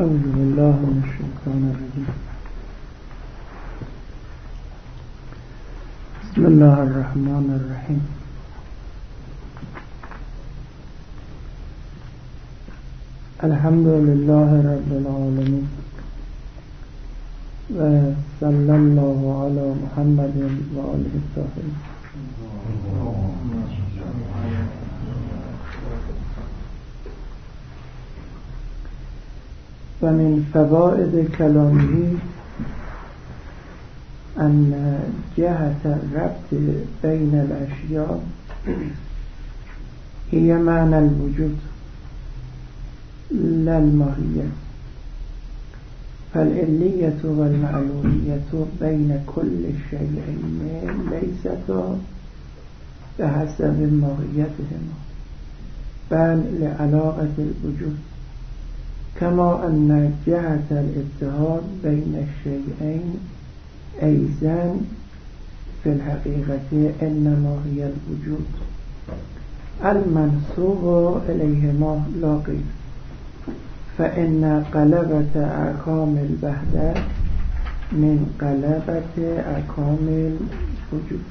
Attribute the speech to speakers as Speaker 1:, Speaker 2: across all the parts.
Speaker 1: أعوذ بالله من الشيطان الرجيم. بسم الله الرحمن الرحيم. الحمد لله رب العالمين وصلى الله على محمد وآله الطاهرين. ومن فوائد كلامه أن جهة الربط بين الأشياء هي معنى الوجود لا الماهية، فالعلية والمعلومية بين كل شيئين ليستا بحسب ماهيتهما بل لعلاقة الوجود، كما أن جهة الاتحاد بين الشيئين أيضا في الحقيقة إنما هي الوجود المنسوب إليهما لا غير، فإن قلبة أركام الوحدة من قلبة أركام الوجود.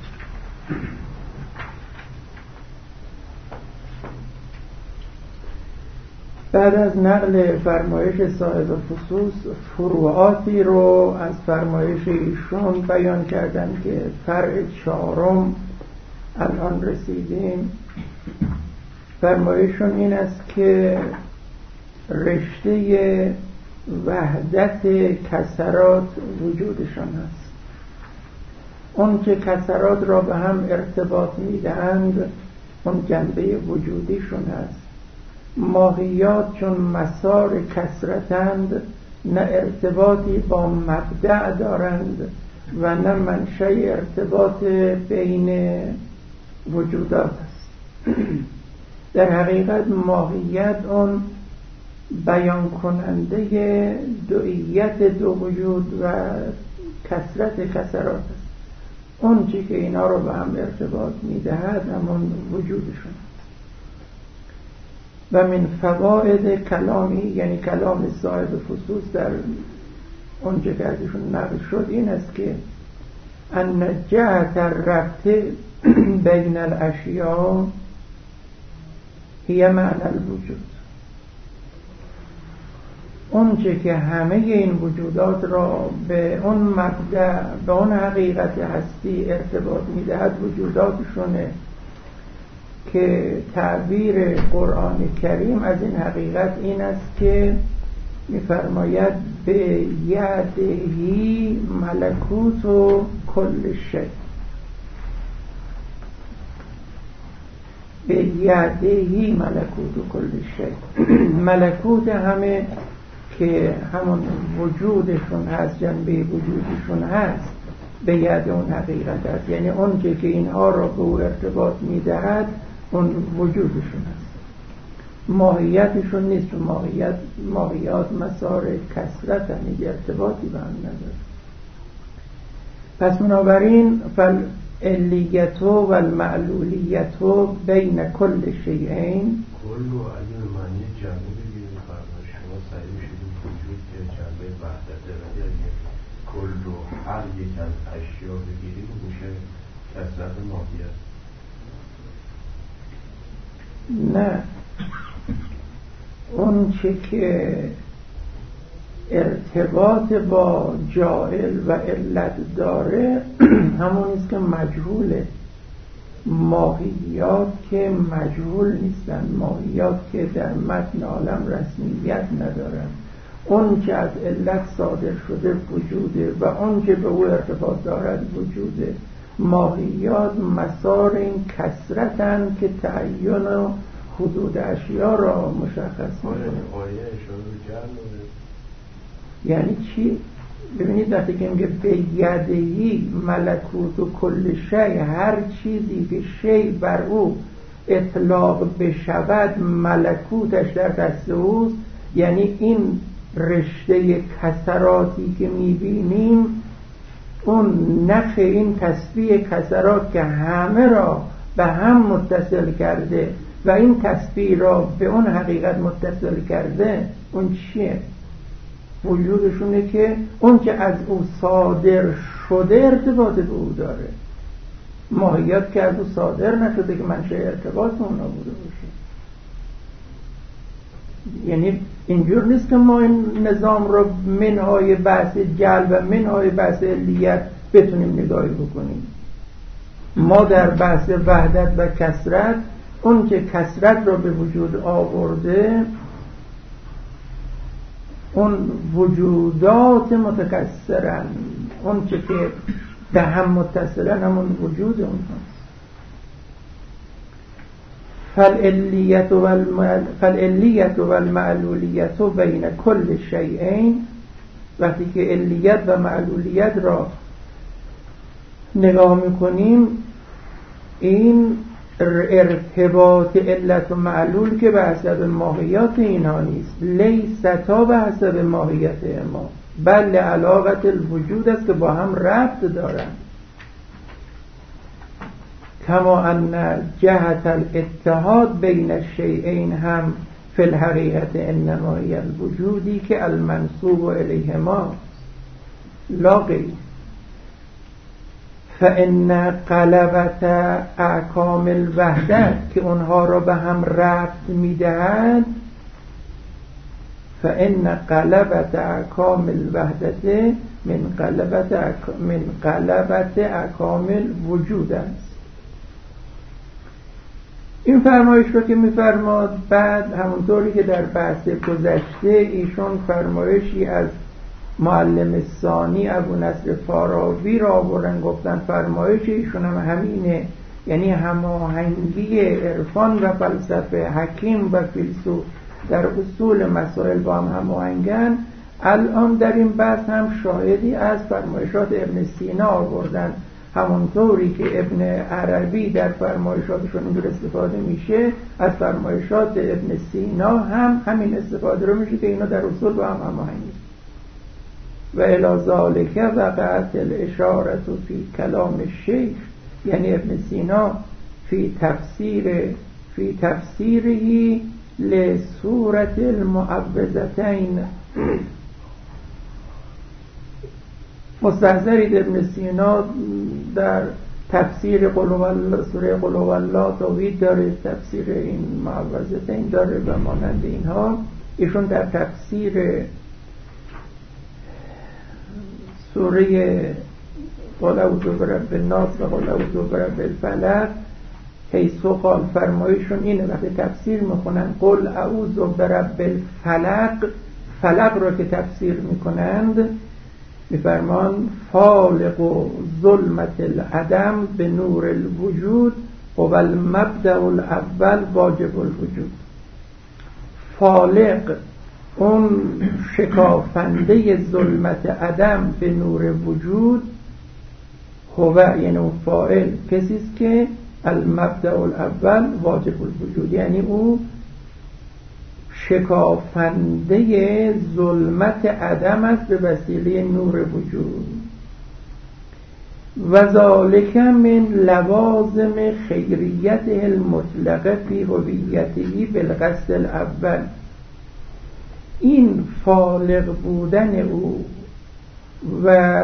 Speaker 1: بعد از نقل فرمایش صاحب فصوص فروعاتی رو از فرمایش ایشون بیان کردن که فرع چهارم الان رسیدیم. فرمایشون این است که رشته وحدت کسرات وجودشان هست. اون که کسرات را به هم ارتباط میدهند اون جنبه وجودیشون هست. ماهیات چون مسار کثرتند نه ارتباطی با مبدأ دارند و نه منشأ ارتباط بین وجودات است. در حقیقت ماهیت اون بیان کننده دوئیت دو وجود و کثرت کثرات است. اون چی که اینا رو به هم ارتباط میدهد همون وجودشون. و من فواید کلامی، یعنی کلام صاحب فصوص در اونجا که ازشون نقل شد این است که ان جهت الربط بین الاشیاء هی معنی الوجود. اونچه که همه این وجودات را به اون مبدأ، به اون حقیقت هستی ارتباط میدهد وجوداتشونه که تعبیر قرآن کریم از این حقیقت این است که می‌فرماید به یدهی ملکوت و کل شی. به یدهی ملکوت و کل شی، ملکوت همه که همون وجودشون هست، جنبه وجودشون هست، به ید اون حقیقت هست. یعنی اون که اینها را به او ارتباط میدهد اون وجودشون هست، ماهیتشون نیست. و ماهیات مسار کثرت هنگی ارتباطی به هم نداره. پس بنابراین فالعلیت و المعلولیت بین کل شیئین،
Speaker 2: کل و اگه معنی جمعی بگیریم فرمای شما سعی میشید وجود که جنبه وحدته، ولی اگه کل و هر یک از اشیا بگیریم میشه کثرت ماهیت.
Speaker 1: نه، اون چه که ارتباط با جاعل و علت داره همونیست که مجهوله. ماهیات که مجهول نیستن، ماهیات که در متن عالم رسمیت ندارن، اون که از علت صادر شده وجوده و اون که به او ارتباط دارد وجوده. ماهیات مسار این کثرتن که تعین و حدود اشیا را مشخص می‌کنه. یعنی چی؟ ببینید وقتی که میگه به یدهی ملکوت و کل شی، هر چیزی که شی بر او اطلاق بشود ملکوتش در دست اوست. یعنی این رشته کثراتی که میبینیم اون نخ این تسبیح کثرات که همه را به هم متصل کرده و این تسبیح را به اون حقیقت متصل کرده، اون چیه؟ وجودشونه که اون که از او صادر شده ارتباط به او داره، ماهیت که از او صادر نشده که منشأ ارتباط اونا بوده باشه. یعنی اینجور نیست که ما این نظام رو منهای بحث جلب و منهای بحث علیت بتونیم نگاهی بکنیم. ما در بحث وحدت و کثرت، اون که کثرت رو به وجود آورده اون وجودات متکثرن، اون که به هم متصلن همون وجود اون هست. فالعلیت و المعلولیت بین کل شیئین. وقتی که علیت و معلولیت را نگاه میکنیم، این ارتباط علت و معلول که به حسب ماهیت اینها نیست، لیستا به حسب ماهیت ما، بل علاقت الوجود است که با هم ربط دارند. کما ان جهت الاتحاد بین الشیئین هم فی الحقیقت انما هی الوجودی که المنسوب الیهما لا غیر. فان قلبت احکام الوحدت که اونها را به هم ربط میدهد، فان قلبت احکام الوحدت من قلبت احکام الوجود است. این فرمایش رو که می‌فرماد بعد همونطوری که در بحث گذشته ایشون فرمایشی از معلم ثانی ابو نصر فارابی را آوردن، گفتن فرمایش ایشون هم همینه، یعنی هماهنگی عرفان و فلسفه، حکیم و فیلسوف در اصول مسائل با هم هماهنگن. الان در این بحث هم شاهدی از فرمایشات ابن سینا آوردن، همونطوری که ابن عربی در فرمایشاتشون اینجور استفاده میشه، از فرمایشات ابن سینا هم همین استفاده رو میشه که اینا در اصول با هم هماهنگی. و الی ذالک وقعت الاشاره فی کلام الشیخ، یعنی ابن سینا فی تفسیره لسورة المعوذتین. مستحضرید ابن سینا در تفسیر سوره قل هو الله توحید داره، تفسیر این معوذتین داره و مانند اینها. ایشون در تفسیر سوره قل اعوذ برب الناس و قل اعوذ برب الفلق حیث قال، فرمایشون اینه وقتی تفسیر میکنن قل اعوذ برب الفلق، فلق رو که تفسیر میکنند میفرمان فالق و ظلمت العدم به نور الوجود و المبدأ الاول واجب الوجود. فالق اون شکافنده ظلمت عدم به نور وجود، هو یعنی اون فاعل کسیست که المبدأ الاول واجب الوجود، یعنی او شکافنده ظلمت عدم است به وسیله نور وجود. و ذالک من لوازم خیریته المطلقه فی هویته بالقصد الاول. این فالق بودن او و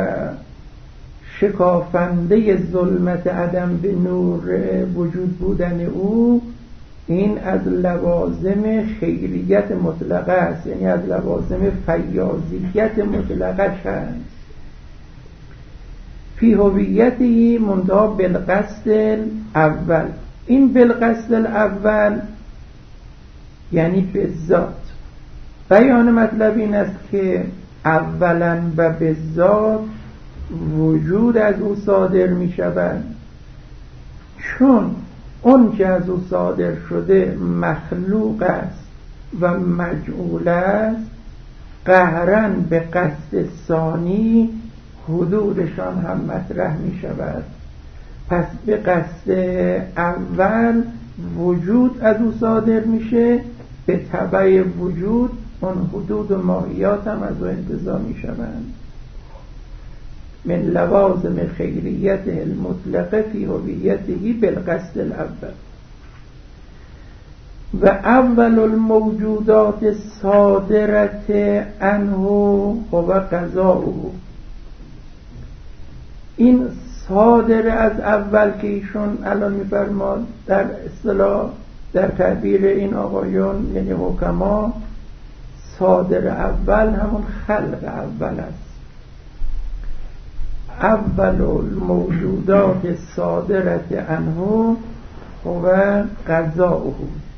Speaker 1: شکافنده ظلمت عدم به نور وجود بودن او، این از لوازم خیریت مطلقه است، یعنی از لوازم فیاضیت مطلقش هست. فی هویته منتها بالقصد الاول. این بالقصد الاول یعنی به ذات. بیان مطلب این است که اولا و به ذات وجود از او صادر می شود، چون اون که از او صادر شده مخلوق است و مجعول است، قهرن به قصد ثانی حدودشان هم مطرح می شود. پس به قصد اول وجود از او صادر میشه، به تبع وجود اون حدود و ماهیات هم از او انتزاع می شوند. من لوازم خیریت المطلقه فی هویته بالقصد الاول. و اول الموجودات صادرت عنه هو قضاؤه. این صادر از اول که ایشون الان میفرماد در اصطلاح در تعبیر این آقایون یعنی حکما، صادر اول همون خلق اول است. اول الموجودات صادرت عنه هو قضاؤه.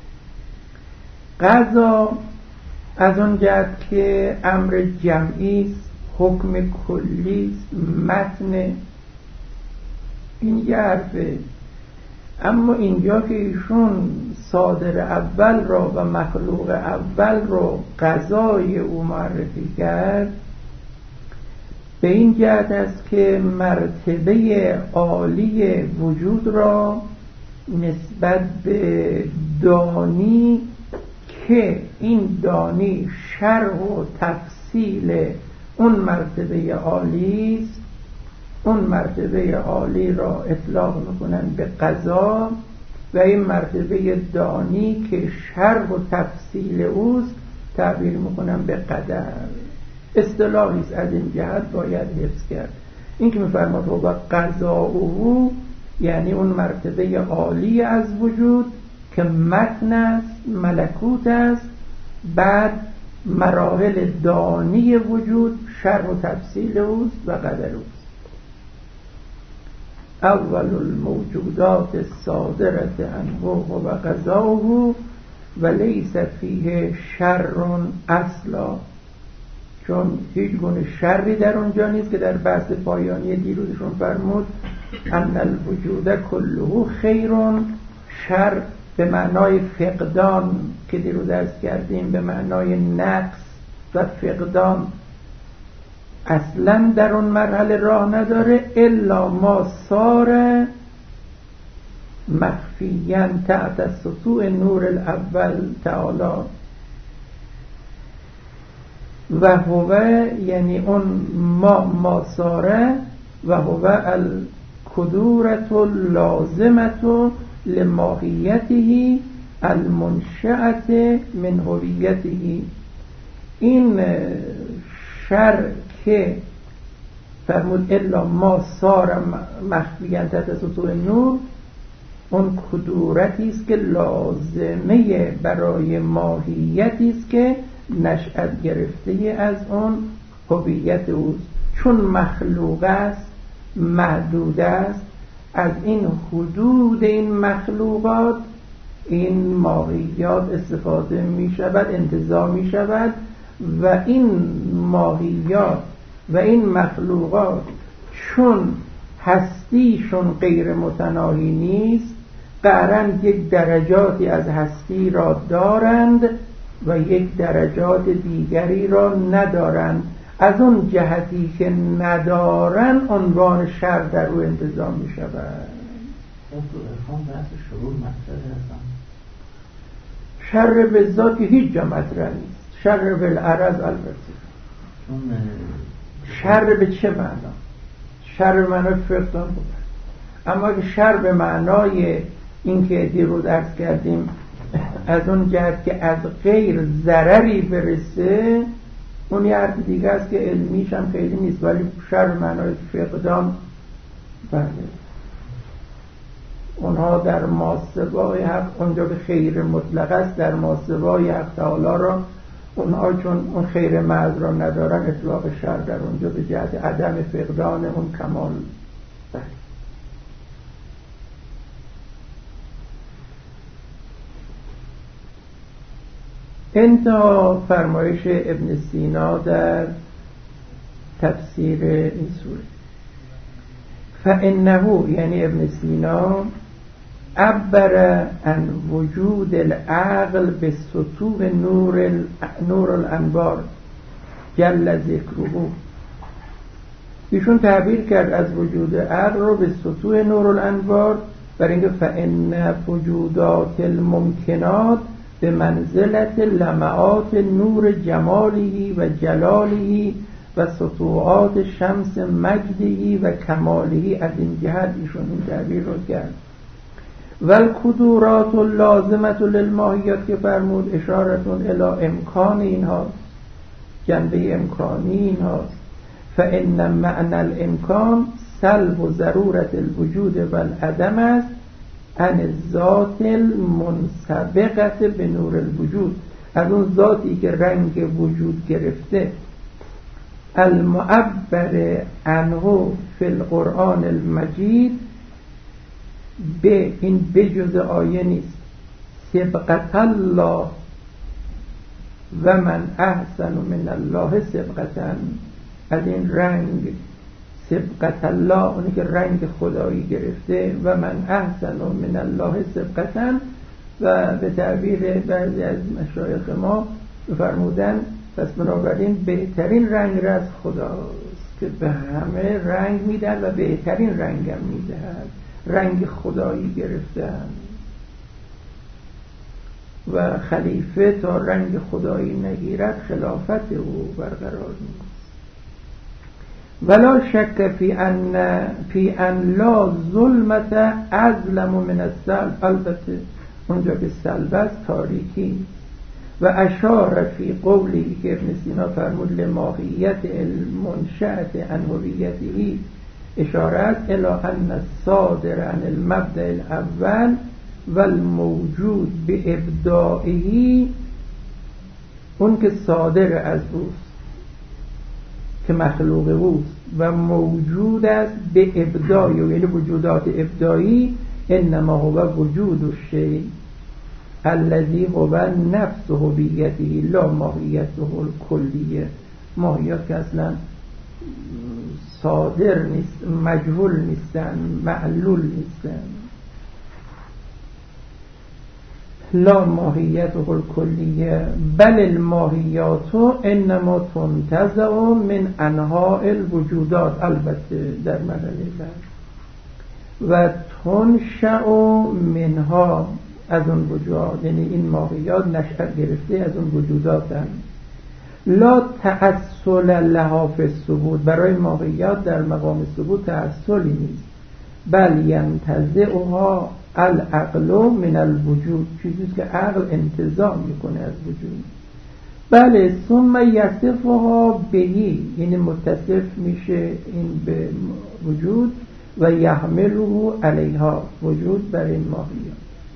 Speaker 1: قضا از اون جهت که امر جمعی است، حکم کلی است، متن، این یه حرفه. اما اینجا که ایشون صادر اول را و مخلوق اول را قضای او معرفی کرد، به این جهت است که مرتبه عالی وجود را نسبت به دانی که این دانی شرح و تفصیل اون مرتبه عالی است، اون مرتبه عالی را اطلاق میکنن به قضا، و این مرتبه دانی که شرح و تفصیل اوست تعبیر میکنن به قدر. اصطلاحی است، از این جهت باید حفظ کرد. این که میفرماد و قضاؤه یعنی اون مرتبه عالی از وجود که متن است، ملکوت است، بعد مراحل دانی وجود شرح و تفصیل اوست و قدر اوست. اول الموجودات صادرت عنه و قضاؤه و لیس فیه شر اصلا، چون هیچ گونه شری در اونجا نیست که در بحث پایانی دیروزشون فرمود ان الوجود کله خیر. شر به معنای فقدان که دیروز عرض کردیم به معنای نقص و فقدان اصلا در اون مرحله راه نداره، الا ما صار مخفیاً تحت سطوع نور الاول تعالی و هو یعنی اون ما صاره و هو الکدورة اللازمة لماهیته المنشأة من هویته. این شر که فرمود الا ما صار مخفیاً تحت سطوع نور، اون کدورتی است که لازمه برای ماهیتی است که نشأت گرفته از اون هویت اوست. چون مخلوق است، محدود است، از این حدود این مخلوقات این ماهیات استفاده می شود، انتزاع می شود و این ماهیات و این مخلوقات چون هستیشون غیر متناهی نیست، قرن یک درجاتی از هستی را دارند و یک درجات دیگری را ندارند. از اون جهتی که ندارن عنوان شر در او انتزاع می شود. شر به ذاتی هیچ جا مطرح نیست، شر بالعرض البته. شر به چه معنا؟ شر به معنای فقدان بود. اما که شر به معنای این که دیروز عرض کردیم از اون جهت که از غیر ضرری برسه، اون یه حرف دیگه است که علمیش هم خیلی نیست، ولی شر به معنای فقدان. بله اونها در ماسوای حق اونجا به خیر مطلق است، در ماسوای حق تعالی را اونها چون اون خیر محض را ندارن اطلاق شر در اونجا به جهت عدم فقدان اون کمال. بله انتها فرمایش ابن سینا در تفسیر این سوره. فانه یعنی ابن سینا عبر عن وجود العقل به سطوع نور الانوار جل ذکره. ایشون تعبیر کرد از وجود عقل رو به سطوع نور الانوار، برای اینکه فان وجودات الممکنات به منزلت لمعات نور جمالی و جلالی و سطوعات شمس مجدی و کمالی. از این جهت ایشون این تعبیر رو کرد. والقدورات اللازمة للماهیات که فرمود اشارتون الی امکان این هاست، جنبه امکانی این هاست. فإن معنى الامکان سلب و ضرورت الوجود و العدم است عن الذات المنسبقت به نور الوجود، از اون ذاتی که رنگ وجود گرفته، المعبر عنه فی القرآن المجید، به این بجز آیه نیست، سبقت الله و من احسن من الله سبقتا، از این رنگ سبقت الله، اونی که رنگ خدایی گرفته، و من احسن من الله سبقتا، و به تعبیر بعضی از مشایخ ما فرمودن پس بنابراین بهترین رنگ را از خداست که به همه رنگ میدن و بهترین رنگم میدهد، رنگ خدایی گرفتن و خلیفه تا رنگ خدایی نگیرد خلافت او برقرار نیست. ولا شک فی ان لا ظلمت اظلم من السلب، البته اونجا که سلب است تاریکی. و اشار فی قولی که ابن سینا فرمود لماهیت المنشأت عن هویته، اشارت الی ان الصادر عن المبدأ الاول والموجود بابداعه، اون که صادر از اوست که مخلوق اوست و موجود است به ابداعی، یعنی وجودات ابداعی، انما هو وجود الشیء الذي هو نفس هویته لا ماهیته الکلیه، ماهیت که اصلا صادر نیست، مجهول نیستن، معلول نیستن. لا ماهیته الکلیه بل الماهیات انما تنتزع من انواع الوجودات، البته در مرحله بعد، و تنشأ منها، از اون وجود، یعنی این ماهیات نشأت گرفته از اون وجوداتن. لا تأصل لها فی الثبوت، برای ماهیات در مقام ثبوت تأصلی نیست، بل ینتزعها العقل من الوجود، چیزی که عقل انتزاع میکنه از وجود. بله ثم یصفها بهی، یعنی متصف میشه این به وجود، و یحمله علیها، وجود بر این ماهیات.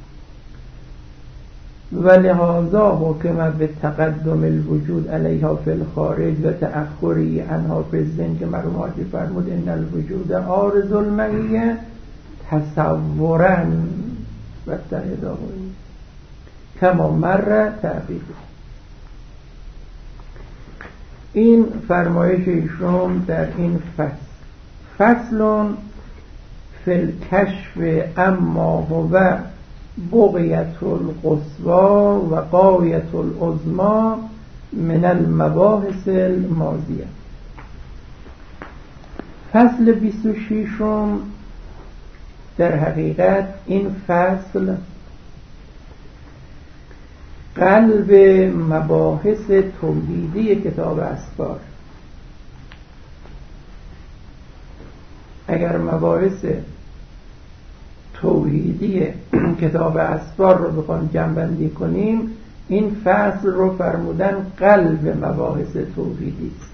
Speaker 1: و لهذا حکم به تقدم الوجود علیها فی الخارج و تأخری عنها فی الذهن، که مرحوم فرمود ان الوجود عارض المعیه تصورا و تهداهی کما مر تعبیر. این فرمایش ایشون در این فصل فی الکشف اما هو بغیت القصوى و غایت العظمی من المباحث الماضیه. فصل 26 در حقیقت این فصل قلب مباحث توحیدی کتاب اسفار. اگر مباحث توحیدی کتاب اسفار رو بخوایم جمع‌بندی کنیم، این فصل رو فرمودن قلب مباحث توحیدی است.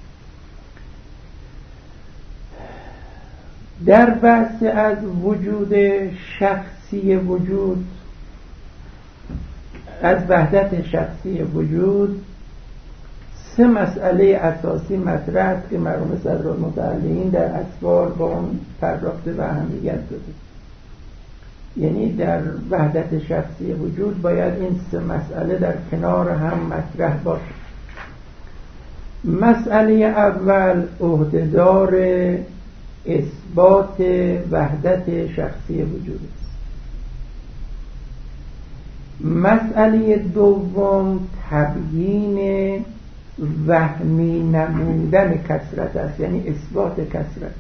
Speaker 1: در بحث از وجود شخصی وجود، از وحدت شخصی وجود، 3 مسئله اساسی مطرح است که مرحوم صدرالمتعلین در اسفار با اون پرداخته و اهمیت داده. یعنی در وحدت شخصی وجود باید این 3 مسئله در کنار هم مطرح باشه. مسئله اول عهده‌دار اثبات وحدت شخصی وجود است. مسئله دوم تبیین وهمی نمودن کثرت است، یعنی اثبات کثرت.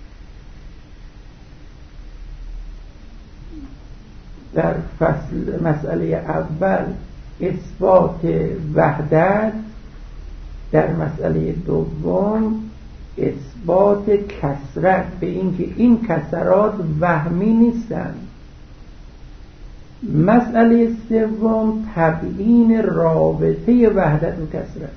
Speaker 1: در فصل مسئله اول اثبات وحدت، در مسئله دوم اثبات کثرت، به اینکه این کثرات وهمی نیستند، مسئله سوم تبیین رابطه وحدت و کثرت.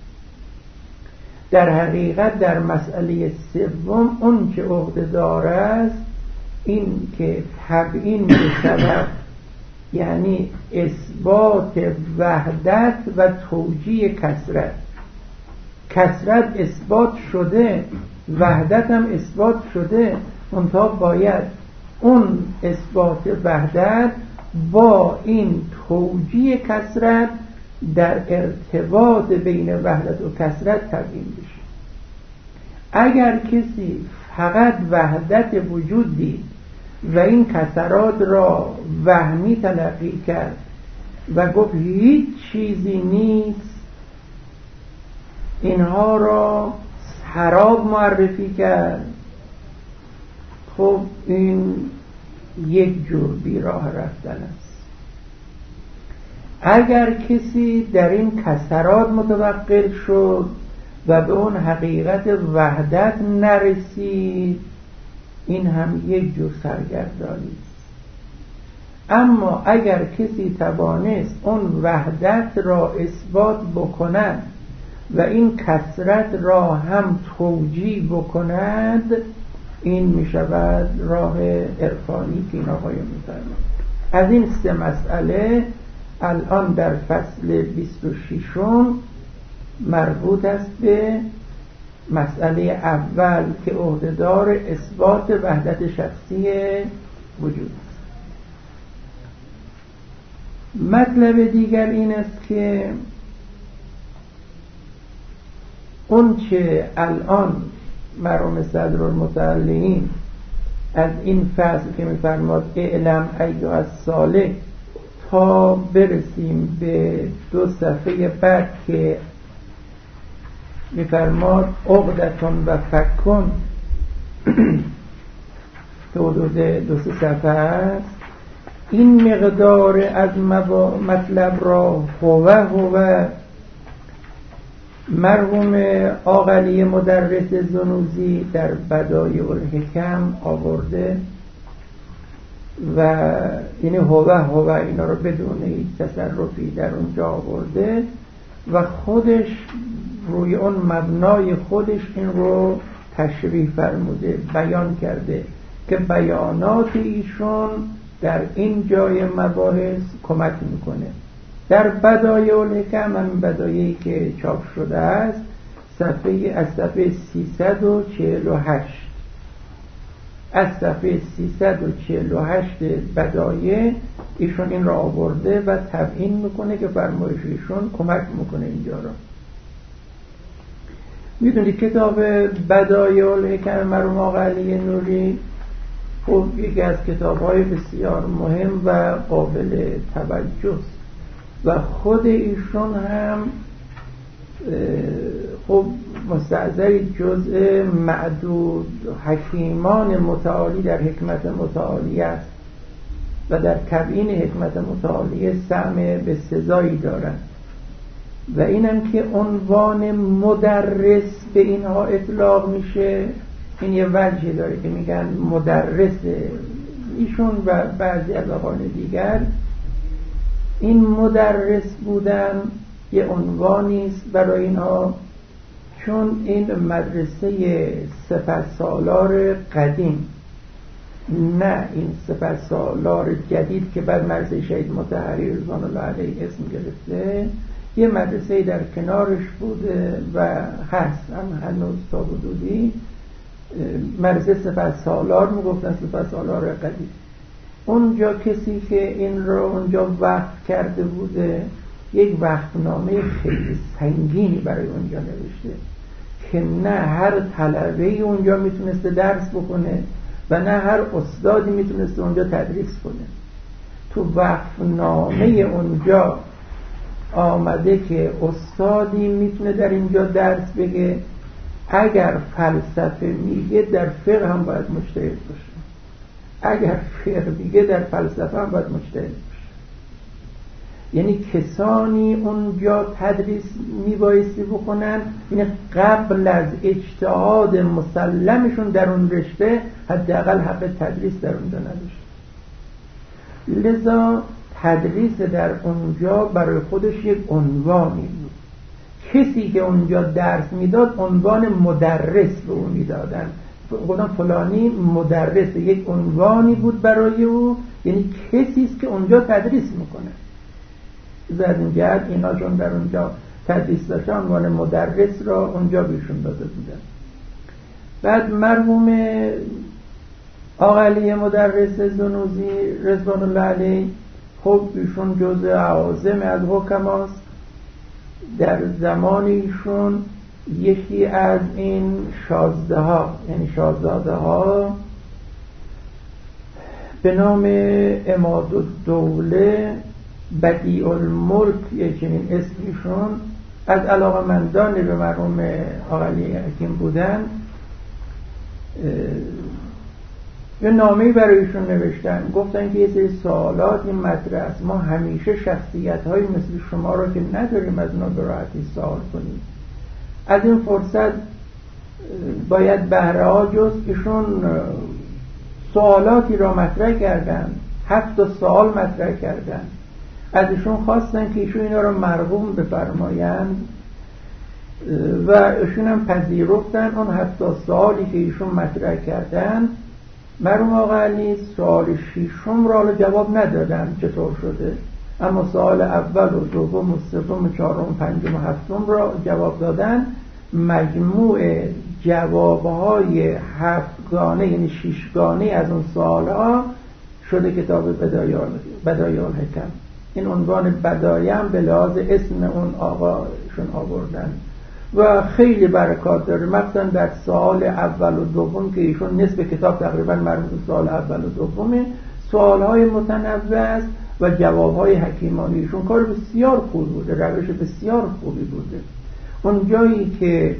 Speaker 1: در حقیقت در مسئله سوم اون که عهده‌دار است این که تبیین بشود، یعنی اثبات وحدت و توجیه کثرت. کثرت اثبات شده، وحدت هم اثبات شده، منتها باید اون اثبات وحدت با این توجیه کثرت در ارتباط بین وحدت و کثرت تبیین بشه. اگر کسی فقط وحدت وجود دید و این کثرات را وهمی تلقی کرد و گفت هیچ چیزی نیست، اینها را سراب معرفی کرد، خب این یک جور بیراه رفتن است. اگر کسی در این کثرات متوقف شد و به اون حقیقت وحدت نرسید، این هم یک جور سرگردانی است. اما اگر کسی توانست اون وحدت را اثبات بکند و این کثرت را هم توجیه بکند، این می شود راه عرفانی که این آقایون می فرمایند. از این سه مسئله الان در فصل 26 مربوط است به مسئله اول که عهده‌دار اثبات وحدت شخصی وجود است. مطلب دیگر این است که اون چه الان مرحوم صدرالمتعلین از این فصل که می‌فرماد اعلم ایها السالک تا برسیم به 2 صفحه بعد که می‌فرماد عقدتون و فکن که حدود 2-3 صفحه است، این مقدار از مطلب را هو مرحوم آقلی مدرس زنوزی در بدایع الحکم آورده و یعنی هو اینا رو بدون هیچ تصرفی در اونجا آورده و خودش روی اون مبنای خودش این رو تشریح فرموده، بیان کرده که بیانات ایشون در این جای مباحث کمک میکنه. در بدایع الحکم، همین بدایعی که چاپ شده است، از صفحه 348 از صفحه 348 بدایع ایشون این را آورده و تبیین میکنه که فرمایش ایشون کمک میکنه اینجا را. میدونید کتاب بدایع الحکم مرحوم آقا علی نوری خب یکی از کتاب‌های بسیار مهم و قابل توجه است و خود ایشون هم خب مستعذر جزء معدود حکیمان متعالی در حکمت متعالی است و در تبیین حکمت متعالی سهم به سزایی دارند و اینم که عنوان مدرس به اینها اطلاق میشه، این یه وجهی داره که میگن مدرس ایشون و بعضی از آقایان دیگر. این مدرس بودن یه عنوانی است برای اینها، چون این مدرسه سپهسالار قدیم، نه این سپهسالار جدید که بعد مدرسه شهید مطهری رضوان الله علیه اسم گرفته، یه مدرسه در کنارش بوده و هست هم هنوز تا حدودی مدرسه سپهسالار میگفتن، سپهسالار قدیم. اونجا کسی که این رو اونجا وقف کرده بوده یک وقفنامه خیلی سنگینی برای اونجا نوشته که نه هر طلبه‌ای اونجا میتونسته درس بکنه و نه هر استادی میتونسته اونجا تدریس کنه. تو وقفنامه اونجا آمده که استادی میتونه در اینجا درس بگه اگر فلسفه میگه در فقه هم باید مجتهد باشه، اگر فقه میگه در فلسفه هم باید مجتهد باشه. یعنی کسانی اونجا تدریس میبایستی بکنن یعنی قبل از اجتهاد مسلمشون در اون رشته حداقل حق تدریس در اونجا نداشت. لذا تدریس در اونجا برای خودش یک عنوانی بود. کسی که اونجا درس میداد عنوان مدرس به اون میدادن، گفتن فلانی مدرس، یک عنوانی بود برای او، یعنی کسی است که اونجا تدریس میکنه. در این جهت اینا چون در اونجا تدریس داشتن عنوان مدرس را اونجا بهشون داده بودن. بعد مرحوم آقا علی مدرس زنوزی رضوان الله علیه، خب ایشون جزء اعاظم از حکماست. در زمان ایشون یکی از این شازده ها، یعنی شاهزاده ها به نام عمادالدوله بدیع الملک، یه چنین اسمیشون، از علاقمندان به مرحوم آقا علی حکیم بودن، یه نامه‌ای برایشون نوشتن، گفتن که یه سری سوالات این مطرح است، ما همیشه شخصیت‌های مثل شما رو که نداریم از اونا به راحتی سوال کنیم، از این فرصت باید بهره ها جست. ایشون سوالاتی را مطرح کردن، 7 سوال مطرح کردن، از ایشون خواستن که ایشون اینا رو مرقوم بفرمایند و ایشون هم پذیرفتن. اون 7 سوالی که ایشون مطرح کردن، مرحوم آقا علی سوال 6م را جواب ندادن چطور شده، اما سوال اول و دوم و سوم و چهارم و پنجم و هفتم را جواب دادن. مجموع جوابهای 7گانه یعنی 6گانه از اون سوالها شده کتاب بدایع الحکم. این عنوان بدایع هم به لحاظ اسم اون آقاشون آوردن و خیلی برکات داره، مثلا در سوال اول و دوم که ایشون نصف کتاب تقریبا مربوط به سوال اول و دومه، سوالهای متنوع است و جوابهای حکیمانه ایشون. کار بسیار خوب بوده، روش بسیار خوبی بوده. اون جایی که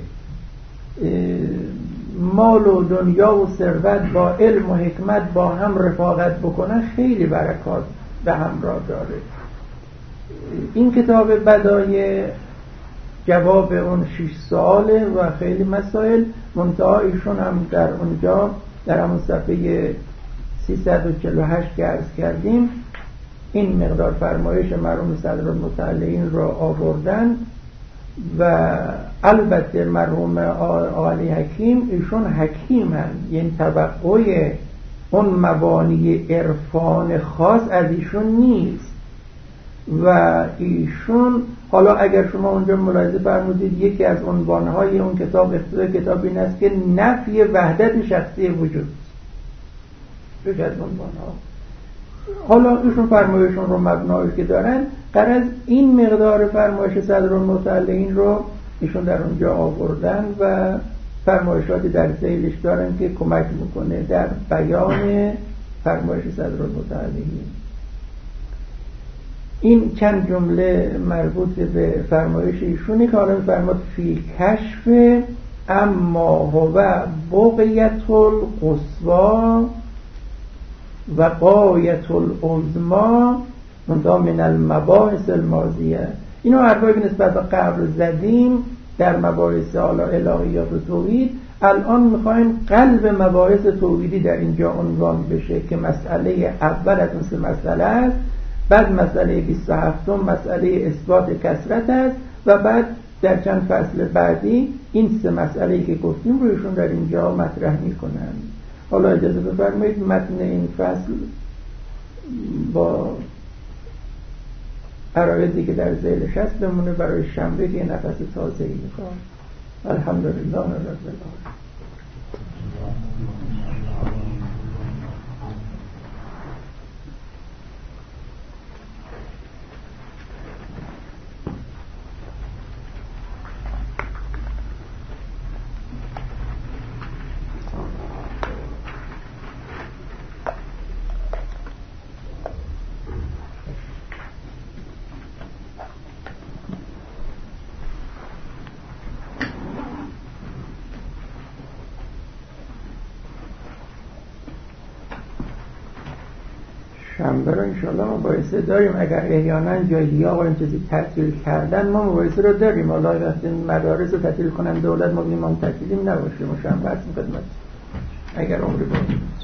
Speaker 1: مال و دنیا و ثروت با علم و حکمت با هم رفاقت بکنن خیلی برکات به همراه داره. این کتاب بدایع جواب اون 6 سواله و خیلی مسائل. منتها ایشون هم در اونجا در همون صفحه 348 که عرض کردیم این مقدار فرمایش مرحوم صدرالمتعلین را آوردن و البته مرحوم آقا علی حکیم ایشون حکیم هستند، یعنی توقع اون مبانی عرفان خاص از ایشون نیست و ایشون حالا اگر شما اونجا ملاحظه فرمودید یکی از عنوانهای اون کتاب ابتدای کتاب این است که نفی وحدت شخصی وجود، یکی از عنوانها. حالا ایشون فرمایشون رو مبنایی که دارن غرض این مقدار فرمایش صدرالمتعلین رو ایشون در اونجا آوردن و فرمایشاتی در ذیلش دارن که کمک میکنه در بیان فرمایش صدرالمتعلین. این چند جمله مربوط به فرمایش ایشونه که حالا فرماد فی کشف اما هو بقیت القصوی و غایت العظمی من المباحث الماضیه. اینو حرفایی که نسبت به قبل زدیم در مباحث الهیات و توحید، الان میخوایم قلب مباحث توحیدی در اینجا عنوان بشه که مسئله اول از اون مسئله است، بعد مسئله 27 مسئله اثبات کثرت است و بعد در چند فصل بعدی این 3 مسئله که گفتیم رو ایشون در اینجا مطرح میکنن. حالا اجازه بفرمایید متن این فصل با عرایضی که در ذیلش هست بمونه برای شنبه که نفس تازه‌ای میخواد. الحمدلله رب العالمین. شنبه رو انشاءالله مباحثه داریم. اگر احیانا جایی ها این چیزی تعطیل کردن ما مباحثه رو داریم. حالا وقتی مدارس رو تعطیل کنن دولت ما بگیم ما تعطیلیم نباشیم و شنبه هستیم خدمت اگر عمری بود.